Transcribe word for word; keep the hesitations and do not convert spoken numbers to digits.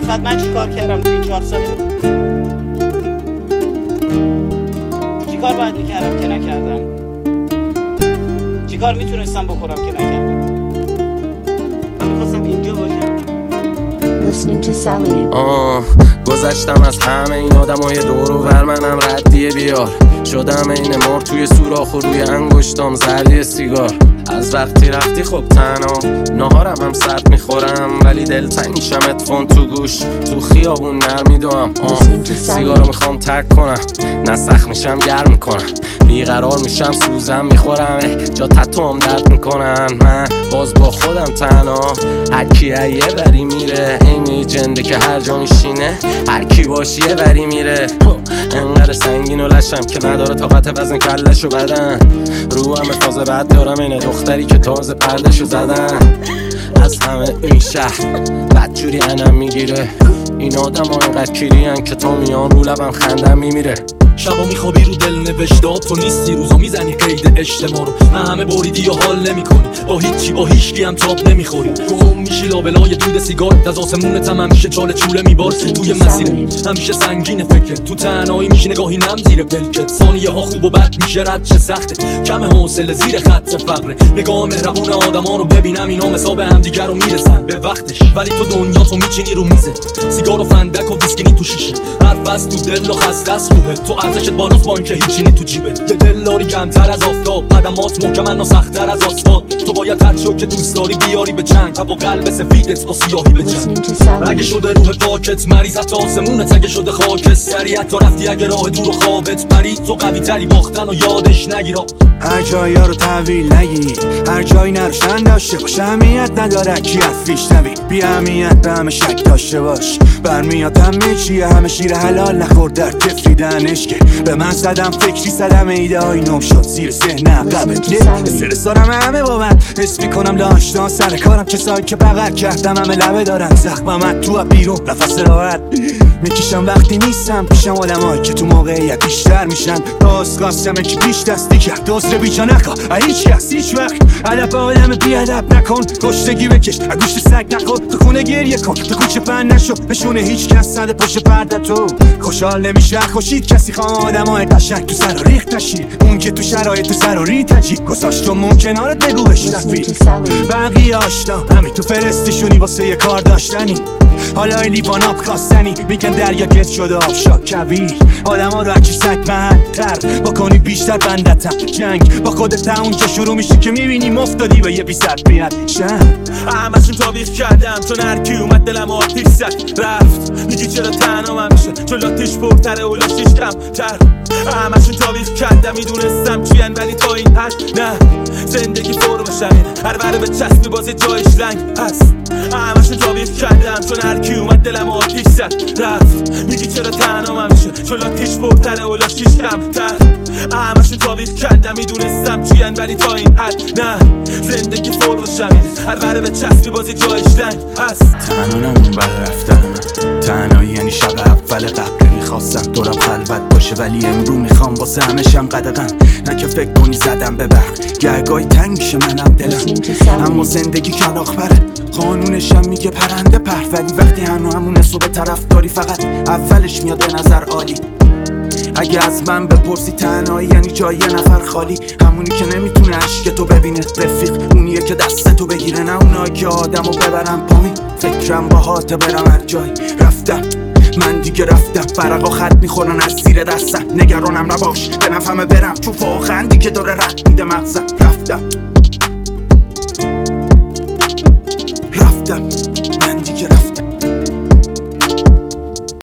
کسافت من چی کار کردم تو این چهار ساله؟ چی کار باید میکردم که نکردم؟ چی کار میتونستم بکنم که نکردم؟ من میخواستم اینجا باشم. Listening to Sally. آه گذشتم از همه این آدمای دور و ور، منم ردیه بیار شدم این مار توی سوراخ و روی انگشتام زردی سیگار. از وقتی رفتی خب تنها نهارم هم سرد میخورم، ولی دلتنگ میشم اتفون تو گوش تو خیابون نرمیدوام. آه سیگارو میخوام ترک کنم، نه سخت میشم گرم میکنم، بیقرار میشم سوزم میخورم، جا تتوام درد میکنن. من باز با خودم تنها، هرکی یه بری میره، این جنده که هر جا میشینه هرکی باشی یه بری میره. انقدر سنگین و لشم که نداره طاقت وزن کلشو بدن، رو همه فاز بد دارم اینه دختری که تازه پردشو زدن. از همه این شهر بدجوری انم میگیره، این آدم ها اینقدر کیرین که تا میان رو لبم خندم میمیره. شبا میخوابی رو دل نوشتات تو نیستی، روزا میزنی قید اجتماع رو، همه بریدی و حال نمیکنی، با هیچی با هیچکی هم تاب نمیخوری، گم میشی لابلای دود سیگار، از آسمونت هم همیشه چاله چوله میبار، توی مسیر همیشه سنگین فکر، تو تنهایی میشی نگاهی نم زیر پلکت، ثانیه ها خوب و بد میشه رد چه سخته، کم حوصله زیر خط فقره، نگاه مهربون آدما رو ببینم اینا مثاب هم دیگر رو میرسن به وقتش، ولی تو دنیا تو میچینی رو میزه، سیگار و فندک و ویسکی تو شیشه، حرف از تو دل و خسته است روحه، تو ارزشت بالاست با اینکه هیچی نی تو جیبت، یه دل داری کمتر از آفتاب، قدمات محکمن و سخت‌تر از آسفالت، تو باید هر چیو که دوست داری بیاری به چنگ، تا با قلب سفیدت با سیاهی به جنگ، اگه شده روح پاکت مریض حتی آسمونت اگه شده خاکت، سریعت تا رفتی اگه راه دور و خوابت پرید، تو قوی تری باختن و یادش نگیرا، هر جایی ها رو تحویل نگیر، هر جایی نروشن داشته باش، اهمیت نداره کی از فیش نوی، بی اهمیت به همه شک داشته باش، برمیاد همه چیه همه شیر حلال نخور در تفریدنش که به من زدم فکری زدم ایده های نم شد زیر ذهن عقبت، استرس دارم همه با من حس میکنم داشتان سر کارم، کسایی که بغل کردم همه لبه دارن زخمم تو بیرون نفس راحت میکشم وقتی نیستم پیشم، آدمایی که تو موقعیت بیشتر میشن، داست قاسمه که پیش دستی کرد دوست بیجا نکن هیچ کس هیچ وقت، علف آدم بیادب نکن، کشتگی بکش گوشت سگ نخور، تو خونه گریه کن، تو کوچه پن نشو نشونه هیچ کس نده پشت پرده، تو خوشحال نمیشه خوشید کسی خواه آدمای قشنگ تو سر و ریخت نشی، اون که تو شرایط تو سر و ری تجیب گذاشت و مون کنارت بگو بشنفی، بقیه آشنا همین تو فرستشونی واسه یه کار داشتنی، حالا لیوان آب خواستنی میگن دریا گز شده آب شاد کبیر، آدم ها رو هرچی سگ محدتر بکنی بیشتر بندتم، جنگ با خودت اون که شروع میشه که میبینی مفتادی به یه بی صد بیاد شن، همشون تابیخ کردم چون هرکی اومد دلم آتیش زد رفت، میگی چرا تنها من میشه چون لاتیش پرتره و لاشیش کم تر، همشون تابیخ کردم میدونستم چیان ولی تا این حد نه، زندگی فرمش همینه هر بره به چسبی باز جایش لنگ هست، همشون تابیخ کردم چون هرکی اومد دلم آتیش زد رفت، میگی چرا تنها من میشه چون لاتیش پرتره و لاشیش کم تر، همشون تابیخ کردم میدونستم چیان ولی تا این حد نه، زندگی فرمش همینه هر بره به چسبی باز جایش لنگ هست. تنها نمون بعد رفتن من، تنهایی یعنی شب اول قبل میخواستم دورم خلوت باشه، ولی امرو میخوام واسه همشم قدقم، نه که فکر کنی زدم به برق، گرگای تنگ میشه منم دلم، اما زندگی کلاخ بره، قانونشم میگه پرنده پر، ولی وقتی هنو همونه صبح طرف داری فقط اولش میاد به نظر عالی، اگه از من بپرسی تنهایی یعنی جای یه نفر خالی، همونی که نمیتونه عشق تو ببینه رفیق، اونیه که دست تو بگیره، نه اونایی که آدمو ببرن پایین، فکرم با هات برم هر جایی رفتم، من دیگه رفتم، برقا خط میخورن از زیر دستم، نگرانم نباش به نفهمه برم چون واقعا دیگه داره رد میده مغزم، رفتم